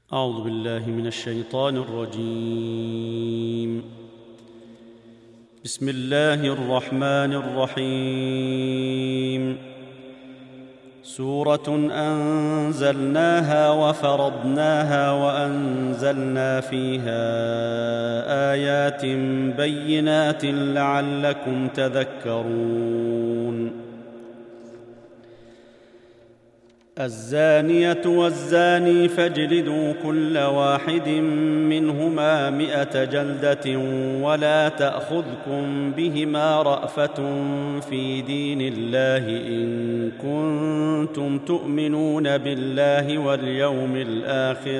أعوذ بالله من الشيطان الرجيم. بسم الله الرحمن الرحيم. سورة أنزلناها وفرضناها وأنزلنا فيها آيات بينات لعلكم تذكرون. الزانية والزاني فاجلدوا كل واحد منهما 100 جلدة ولا تأخذكم بهما رأفة في دين الله إن كنتم تؤمنون بالله واليوم الآخر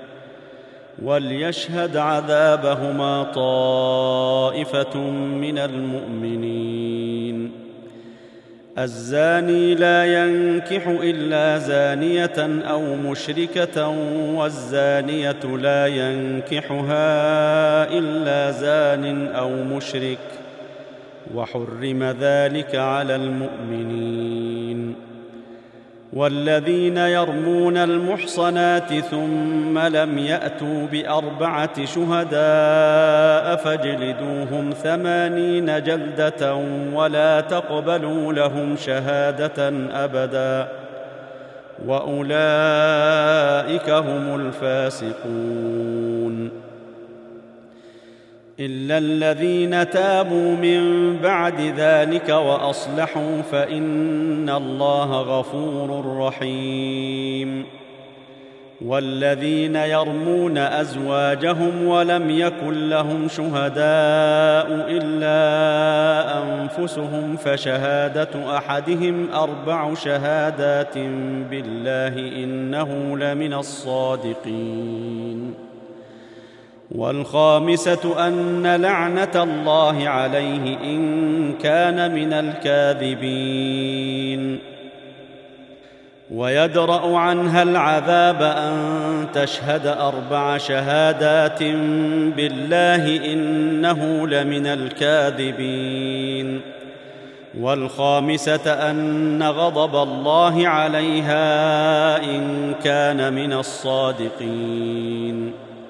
وليشهد عذابهما طائفة من المؤمنين. الزاني لا ينكح إلا زانية أو مشركة والزانية لا ينكحها إلا زان أو مشرك وحرم ذلك على المؤمنين. والذين يرمون المحصنات ثم لم يأتوا ب4 شهداء فاجلدوهم 80 جلدة ولا تقبلوا لهم شهادة أبدا وأولئك هم الفاسقون. إلا الذين تابوا من بعد ذلك وأصلحوا فإن الله غفور رحيم. والذين يرمون أزواجهم ولم يكن لهم شهداء إلا أنفسهم فشهادة أحدهم 4 شهادات بالله إنه لمن الصادقين. والخامسة أن لعنة الله عليه إن كان من الكاذبين. ويدرأ عنها العذاب أن تشهد 4 شهادات بالله إنه لمن الكاذبين. والخامسة أن غضب الله عليها إن كان من الصادقين.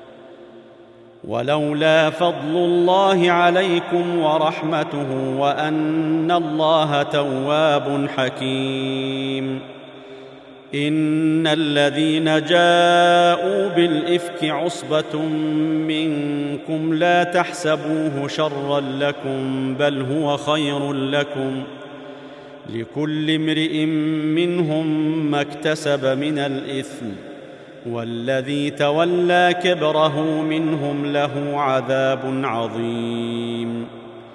ولولا فضل الله عليكم ورحمته وأن الله تواب حكيم. إن الذين جاءوا بالإفك عصبة منكم لا تحسبوه شرا لكم بل هو خير لكم لكل امرئ منهم ما اكتسب من الإثم والذي تولى كبره منهم له عذاب عظيم.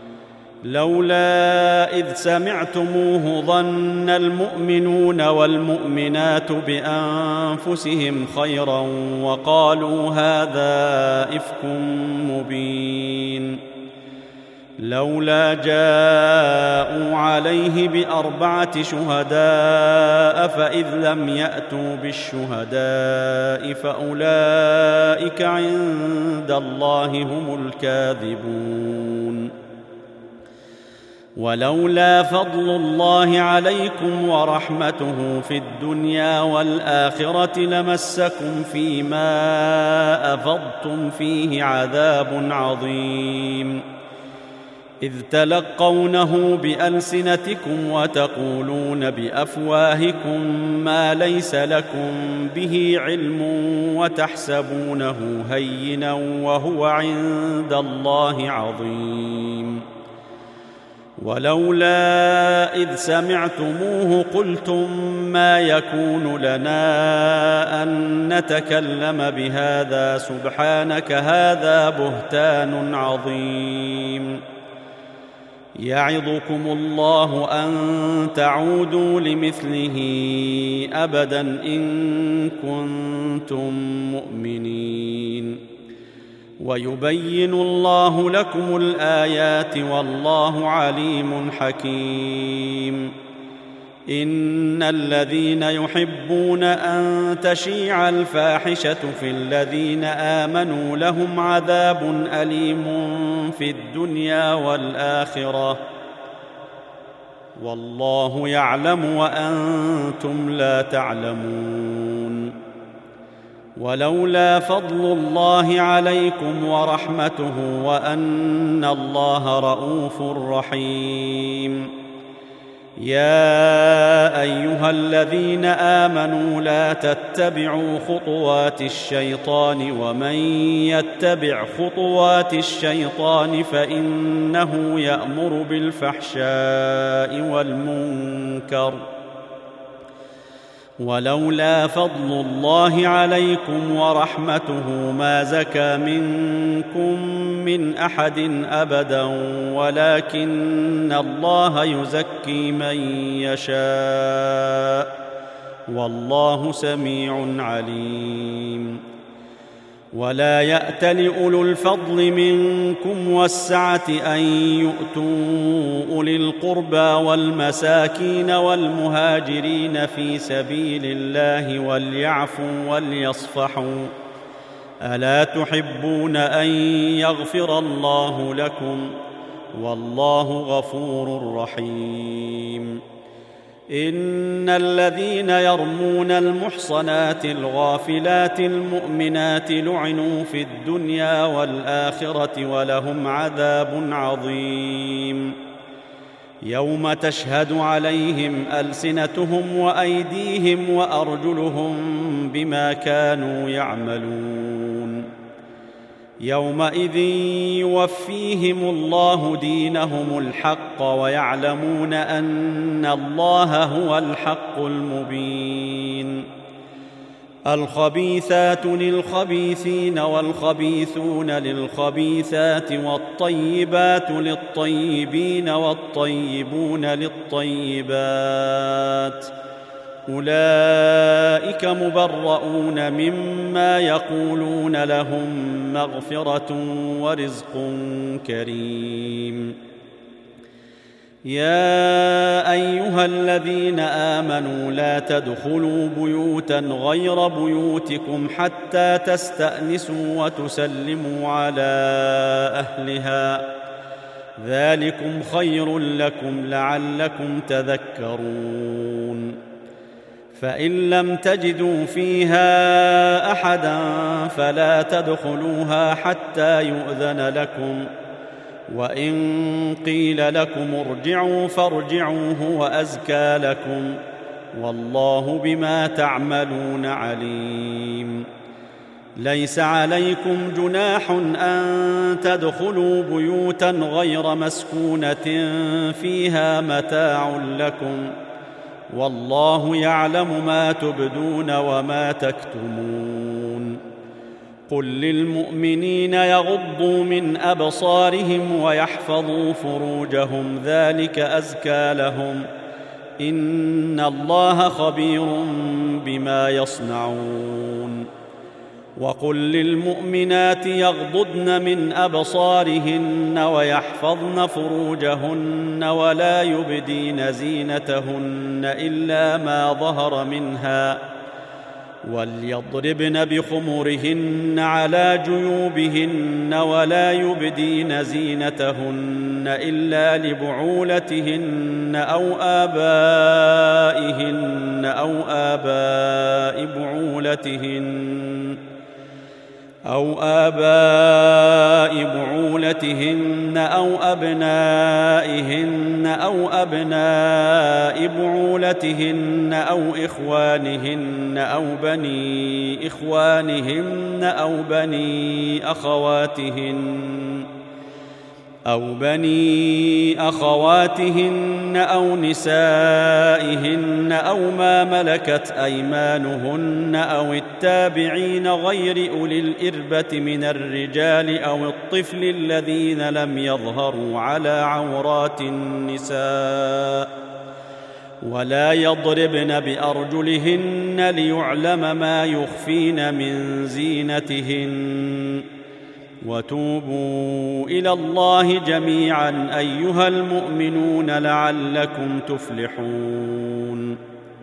لولا إذ سمعتموه ظن المؤمنون والمؤمنات بأنفسهم خيرا وقالوا هذا إفك مبين. لولا جاءوا عليه ب4 شهداء فإذ لم يأتوا بالشهداء فأولئك عند الله هم الكاذبون. ولولا فضل الله عليكم ورحمته في الدنيا والآخرة لمسكم فيما أفضتم فيه عذاب عظيم. إذ تلقونه بألسنتكم وتقولون بأفواهكم ما ليس لكم به علم وتحسبونه هينا وهو عند الله عظيم. ولولا إذ سمعتموه قلتم ما يكون لنا أن نتكلم بهذا سبحانك هذا بهتان عظيم. يعظكم الله أن تعودوا لمثله أبدا إن كنتم مؤمنين. ويبين الله لكم الآيات والله عليم حكيم. إن الذين يحبون أن تشيع الفاحشة في الذين آمنوا لهم عذاب أليم في الدنيا والآخرة والله يعلم وأنتم لا تعلمون. ولولا فضل الله عليكم ورحمته وأن الله رءوف رحيم. يا أيها الذين آمنوا لا تتبعوا خطوات الشيطان ومن يتبع خطوات الشيطان فإنه يأمر بالفحشاء والمنكر. ولولا فضل الله عليكم ورحمته ما زكى منكم من أحد أبدا ولكن الله يزكي من يشاء والله سميع عليم. ولا يأتل أولو الفضل منكم والسعة أن يؤتوا أولي القربى والمساكين والمهاجرين في سبيل الله وليعفوا وليصفحوا ألا تحبون أن يغفر الله لكم والله غفور رحيم. إن الذين يرمون المحصنات الغافلات المؤمنات لعنوا في الدنيا والآخرة ولهم عذاب عظيم. يوم تشهد عليهم ألسنتهم وأيديهم وأرجلهم بما كانوا يعملون. يومئذ يوفيهم الله دينهم الحق ويعلمون أن الله هو الحق المبين. الخبيثات للخبيثين والخبيثون للخبيثات والطيبات للطيبين والطيبون للطيبات أولئك مبرؤون مما يقولون لهم مغفرة ورزق كريم. يا أيها الذين آمنوا لا تدخلوا بيوتا غير بيوتكم حتى تستأنسوا وتسلموا على أهلها ذلكم خير لكم لعلكم تذكرون. فإن لم تجدوا فيها أحدا فلا تدخلوها حتى يؤذن لكم وإن قيل لكم ارجعوا فارجعوا هو أزكى لكم والله بما تعملون عليم. ليس عليكم جناح أن تدخلوا بيوتا غير مسكونة فيها متاع لكم والله يعلم ما تبدون وما تكتمون. قل للمؤمنين يغضوا من أبصارهم ويحفظوا فروجهم ذلك أزكى لهم إن الله خبير بما يصنعون. وقل للمؤمنات يغضضن من أبصارهن ويحفظن فروجهن ولا يبدين زينتهن إلا ما ظهر منها وليضربن بخمرهن على جيوبهن ولا يبدين زينتهن إلا لبعولتهن أو آبائهن أو آباء بعولتهن أو أبنائهن أو أبناء بعولتهن أو إخوانهن أو بني إخوانهن أو بني أخواتهن أو نسائهن أو ما ملكت أيمانهن أو التابعين غير أولي الإربة من الرجال أو الطفل الذين لم يظهروا على عورات النساء ولا يضربن بأرجلهن ليعلم ما يخفين من زينتهن. وتوبوا إلى الله جميعا أيها المؤمنون لعلكم تفلحون.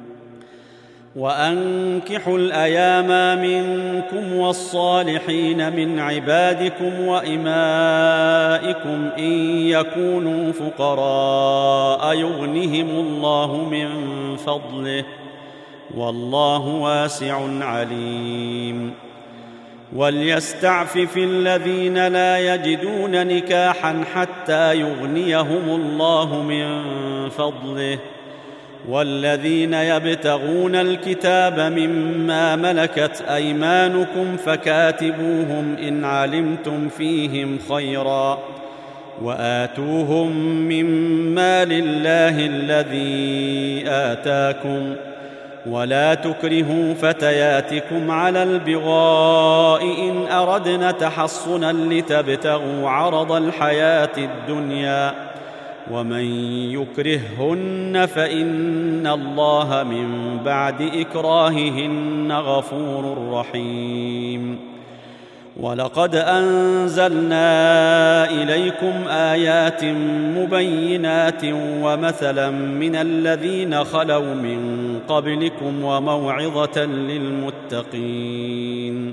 وأنكحوا الأيام منكم والصالحين من عبادكم وإمائكم إن يكونوا فقراء يغنهم الله من فضله والله واسع عليم. وليستعفف الذين لا يجدون نكاحا حتى يغنيهم الله من فضله، والذين يبتغون الكتاب مما ملكت أيمانكم فكاتبوهم إن علمتم فيهم خيرا، وآتوهم مما لله الذي آتاكم، ولا تكرهوا فتياتكم على البغاء إن أردنا تحصنا لتبتغوا عرض الحياة الدنيا، ومن يكرههن فإن الله من بعد إكراههن غفور رحيم. ولقد أنزلنا إليكم آيات مبينات ومثلا من الذين خلوا من قبلكم وموعظة للمتقين.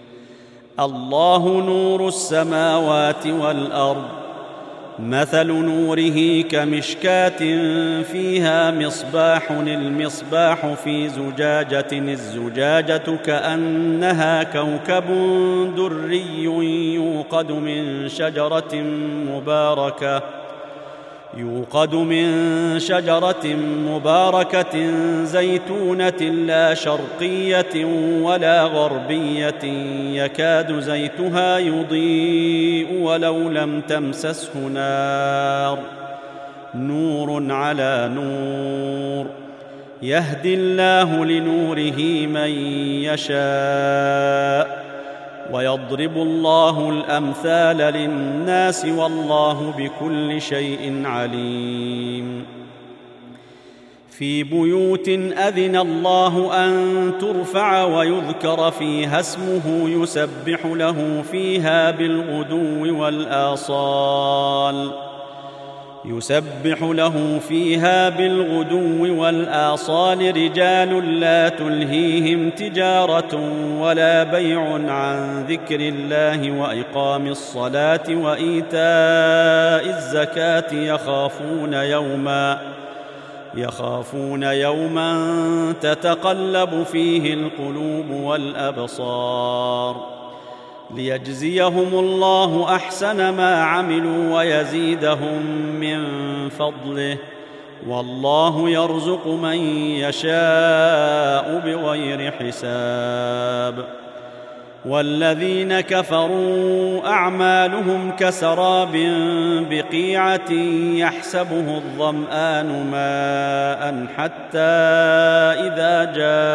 الله نور السماوات والأرض، مثل نوره كمشكاة فيها مصباح، المصباح في زجاجة، الزجاجة كأنها كوكب دري يوقد من شجرة مباركة زيتونة لا شرقية ولا غربية، يكاد زيتها يضيء ولو لم تمسسه نار، نور على نور، يهدي الله لنوره من يشاء، ويضرب الله الأمثال للناس والله بكل شيء عليم. في بيوت أذن الله أن ترفع ويذكر فيها اسمه يسبح له فيها بالغدو والآصال رجال لا تلهيهم تجارة ولا بيع عن ذكر الله وإقام الصلاة وإيتاء الزكاة يخافون يوما تتقلب فيه القلوب والأبصار، ليجزيهم الله أحسن ما عملوا ويزيدهم من فضله، والله يرزق من يشاء بغير حساب. والذين كفروا أعمالهم كسراب بقيعة يحسبه الظمآن ماء حتى إذا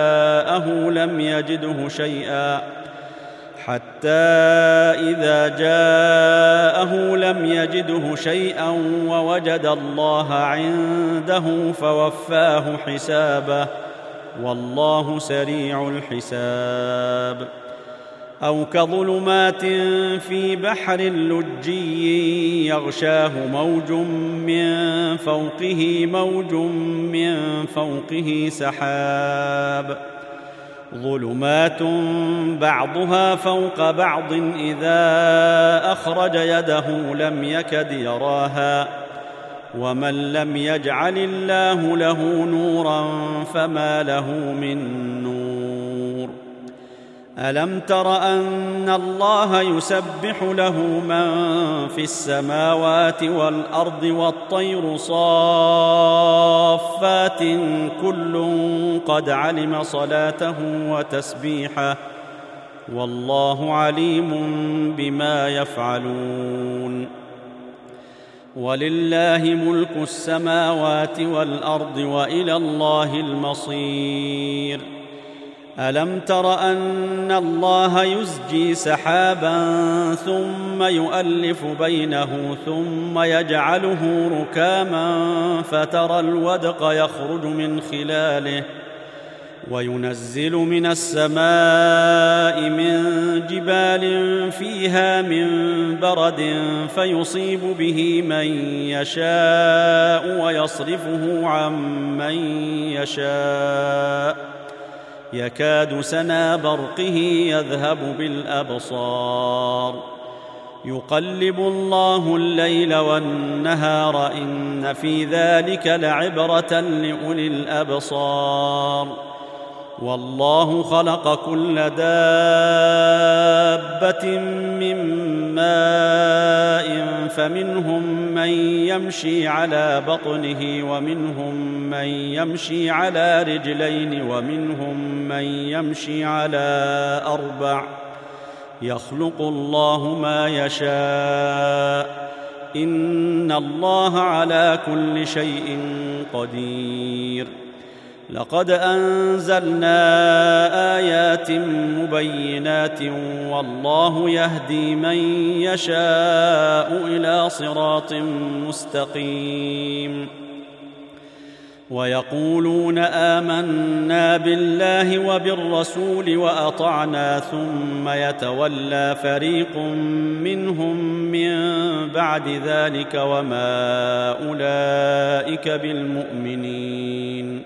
جاءه لم يجده شيئا ووجد الله عنده فوفاه حسابه، والله سريع الحساب. أو كظلمات في بحر لجي يغشاه موج من فوقه سحاب، ظلمات بعضها فوق بعض إذا أخرج يده لم يكد يراها، ومن لم يجعل الله له نورا فما له من نور. ألم تر أن الله يسبح له من في السماوات والأرض والطير صافات كل قد علم صلاته وتسبيحه، والله عليم بما يفعلون. ولله ملك السماوات والأرض وإلى الله المصير. ألم تر أن الله يزجي سحابا ثم يؤلف بينه ثم يجعله ركاما فترى الودق يخرج من خلاله، وينزل من السماء من جبال فيها من برد فيصيب به من يشاء ويصرفه عن من يشاء، يكاد سنا برقه يذهب بالأبصار، يقلب الله الليل والنهار إن في ذلك لعبرة لأولي الأبصار. والله خلق كل دابة من ماء فمنهم من يمشي على بطنه ومنهم من يمشي على رجلين ومنهم من يمشي على أربع يخلق الله ما يشاء إن الله على كل شيء قدير. لقد أنزلنا آيات مبينات والله يهدي من يشاء إلى صراط مستقيم. ويقولون آمنا بالله وبالرسول وأطعنا ثم يتولى فريق منهم من بعد ذلك وما أولئك بالمؤمنين.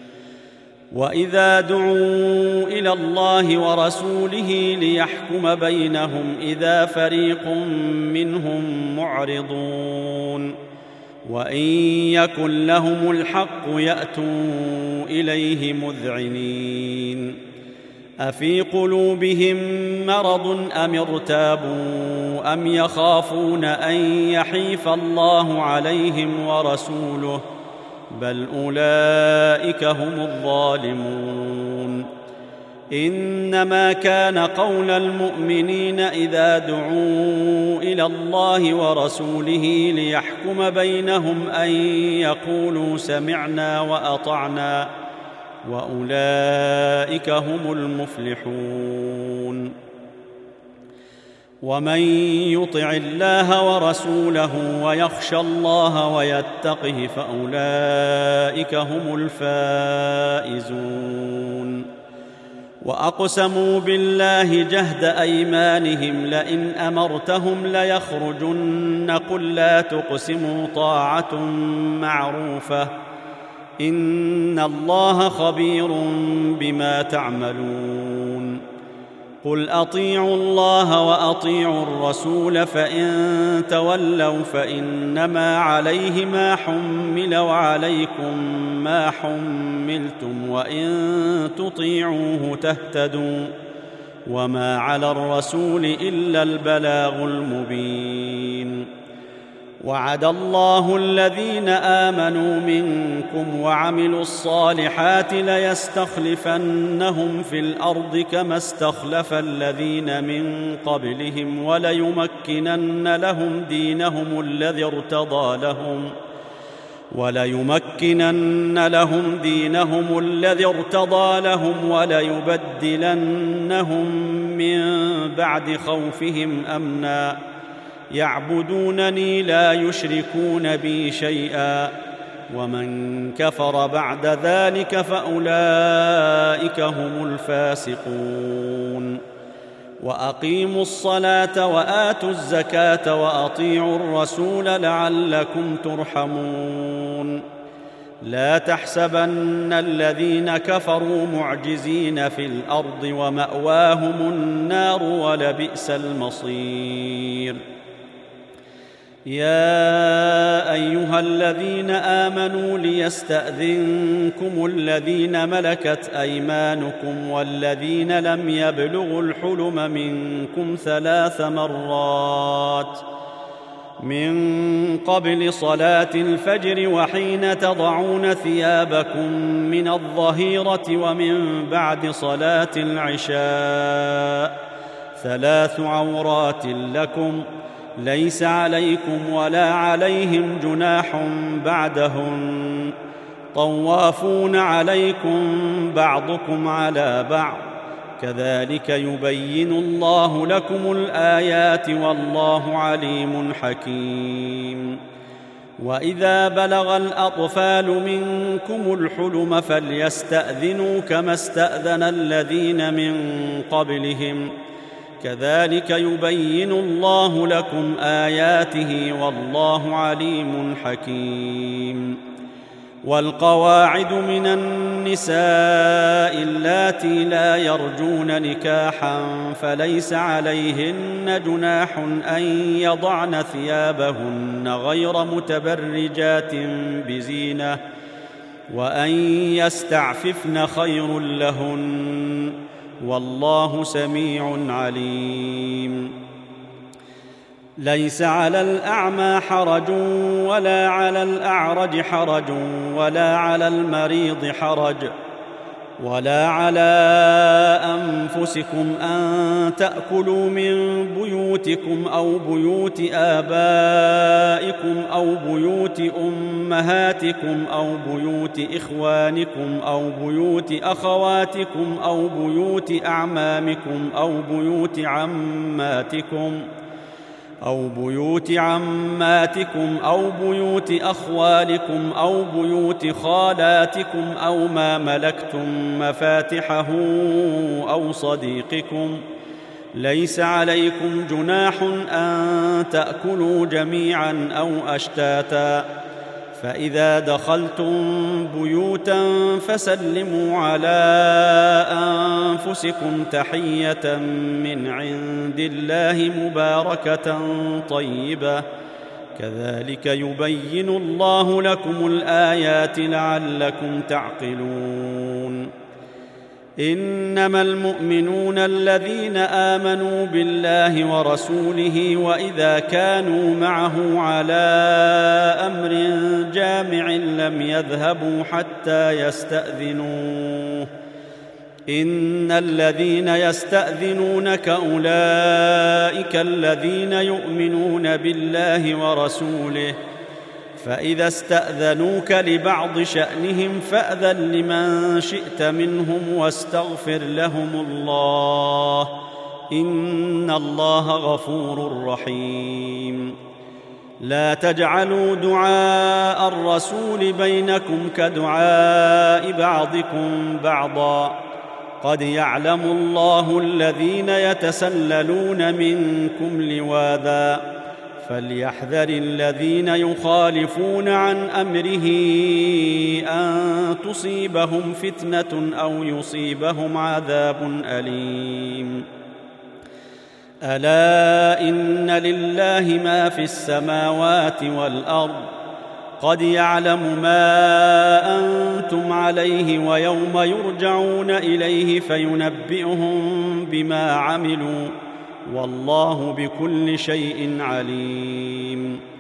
وإذا دعوا إلى الله ورسوله ليحكم بينهم إذا فريق منهم معرضون وإن يكن لهم الحق يأتوا إليه مذعنين. أفي قلوبهم مرض أم ارتابوا أم يخافون أن يحيف الله عليهم ورسوله بل أولئك هم الظالمون. إنما كان قول المؤمنين إذا دعوا إلى الله ورسوله ليحكم بينهم أن يقولوا سمعنا وأطعنا وأولئك هم المفلحون. ومن يطع الله ورسوله ويخشى الله ويتقه فأولئك هم الفائزون. وأقسموا بالله جهد أيمانهم لئن أمرتهم ليخرجن قل لا تقسموا طاعة معروفة إن الله خبير بما تعملون. قل أطيعوا الله وأطيعوا الرسول فإن تولوا فإنما عليه ما حمل وعليكم ما حملتم وإن تطيعوه تهتدوا وما على الرسول إلا البلاغ المبين. وعد الله الذين آمنوا منكم وعملوا الصالحات ليستخلفنهم في الأرض كما استخلف الذين من قبلهم وليمكنن لهم دينهم الذي ارتضى لهم وليبدلنهم من بعد خوفهم أمنا يعبدونني لا يشركون بي شيئا ومن كفر بعد ذلك فأولئك هم الفاسقون. وأقيموا الصلاة وآتوا الزكاة وأطيعوا الرسول لعلكم ترحمون. لا تحسبن الذين كفروا معجزين في الأرض ومأواهم النار ولبئس المصير. يا أيها الذين آمنوا ليستأذنكم الذين ملكت أيمانكم والذين لم يبلغوا الحلم منكم 3 مرات من قبل صلاة الفجر وحين تضعون ثيابكم من الظهيرة ومن بعد صلاة العشاء 3 عورات لكم ليس عليكم ولا عليهم جناح بعدهن طوافون عليكم بعضكم على بعض كذلك يبين الله لكم الآيات والله عليم حكيم. وإذا بلغ الأطفال منكم الحلم فليستأذنوا كما استأذن الذين من قبلهم كذلك يبين الله لكم آياته والله عليم حكيم. والقواعد من النساء اللاتي لا يرجون نكاحا فليس عليهن جناح أن يضعن ثيابهن غير متبرجات بزينة وأن يستعففن خير لهن والله سميع عليم. ليس على الأعمى حرج ولا على الأعرج حرج ولا على المريض حرج ولا على أنفسكم أن تأكلوا من بيوتكم أو بيوت آبائكم أو بيوت أمهاتكم أو بيوت إخوانكم أو بيوت أخواتكم أو بيوت أعمامكم أو بيوت عماتكم أو بيوت أخوالكم أو بيوت خالاتكم أو ما ملكتم مفاتحه أو صديقكم. ليس عليكم جناح أن تأكلوا جميعا أو أشتاتا، فإذا دخلتم بيوتا فسلموا على أنفسكم تحية من عند الله مباركة طيبة، كذلك يبين الله لكم الآيات لعلكم تعقلون. إنما المؤمنون الذين آمنوا بالله ورسوله وإذا كانوا معه على أمر جامع لم يذهبوا حتى يستأذنوه. إن الذين يستأذنونك أولئك الذين يؤمنون بالله ورسوله، فإذا استأذنوك لبعض شأنهم فأذن لمن شئت منهم واستغفر لهم الله، إن الله غفور رحيم. لا تجعلوا دعاء الرسول بينكم كدعاء بعضكم بعضا، قد يعلم الله الذين يتسللون منكم لواذا، فليحذر الذين يخالفون عن أمره أن تصيبهم فتنة أو يصيبهم عذاب أليم. ألا إن لله ما في السماوات والأرض، قد يعلم ما أنتم عليه ويوم يرجعون إليه فينبئهم بما عملوا، والله بكل شيء عليم.